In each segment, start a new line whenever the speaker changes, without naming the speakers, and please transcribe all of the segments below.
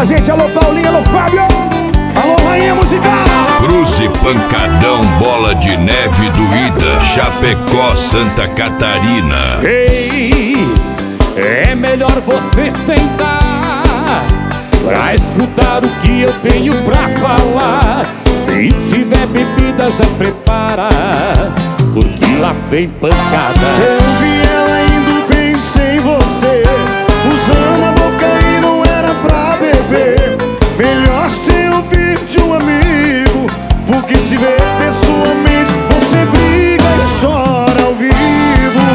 gente. Alô, Paulinho, alô, Fábio. Alô, Rainha Musical.
Cruze, Pancadão, Bola de Neve, Doída, Chapecó, Santa Catarina.
Ei, é melhor você sentar pra escutar o que eu tenho pra falar. Se tiver bebida já prepara, porque lá vem pancada.
Eu vi ela indo bem sem você, usando a boca e não era pra beber. Melhor se ouvir de um amigo, porque se vê pessoalmente você briga e chora ao vivo.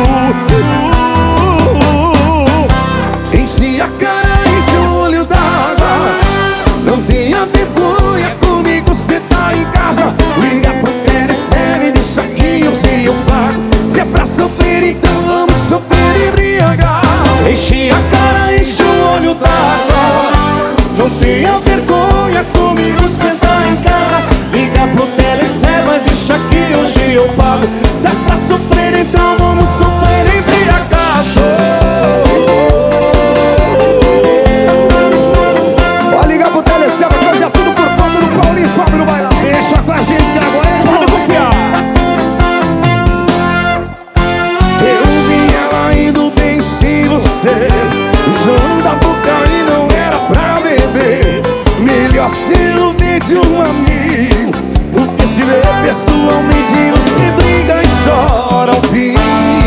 Enche a cara, enche o olho d'água. Não tenha vergonha, comigo cê tá em casa. Liga pro Telecel e deixa que hoje eu pago. Se é pra sofrer, então vamos sofrer embriagado.
Enche a cara, enche o olho d'água. Não tenha vergonha, comigo cê tá em casa. Liga pro Telecel e deixa que hoje eu pago. Se é pra sofrer, então vamos sofrer embriagado.
Pode ligar pro Telecel, vai fazer tudo por conta do Paulinho e Fábio no bailão. Deixa com a gente que agora é
Pode confiar.
Eu vi ela indo bem sem você, usando a boca e não era pra beber. Melhor ser o bem de um amigo, porque se vê pessoalmente você briga e chora ao vivo.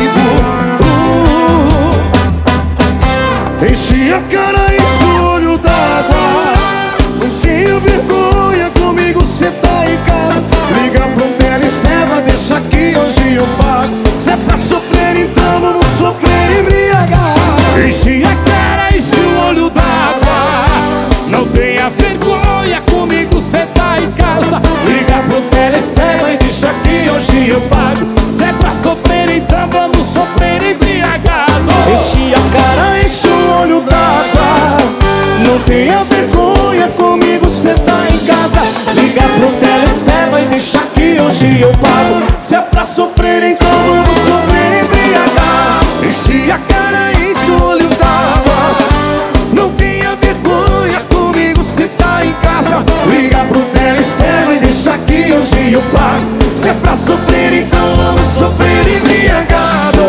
Enche a cara, enche o olho d'água. Não tenha vergonha, comigo cê tá em casa. Liga pro Telecel, deixa que hoje eu pago. Se é pra sofrer, então vamos sofrer embriagado.
Enche a cara, enche o olho d'água. Não tenha vergonha, comigo cê tá em casa. Liga pro Telecel e deixa que hoje eu pago. Se é pra sofrer, então vamos sofrer embriagado.
Enche a cara, enche o olho d'água. Não tenha vergonha, comigo cê tá em casa. Liga pro Telecel e deixa que hoje eu pago. Se é pra sofrer, então vamos sofrer embriagado.
Enche a cara, enche o olho d'água. Não tenha vergonha, comigo cê tá em casa. Liga pro Telecel e deixa que hoje eu pago. Se é pra sofrer, então vamos sofrer embriagado.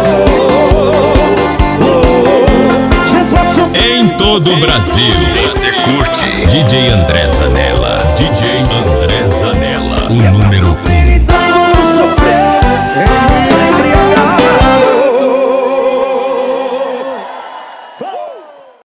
Se é pra sofrer,
Em todo o Brasil, você curte DJ André Zanella, DJ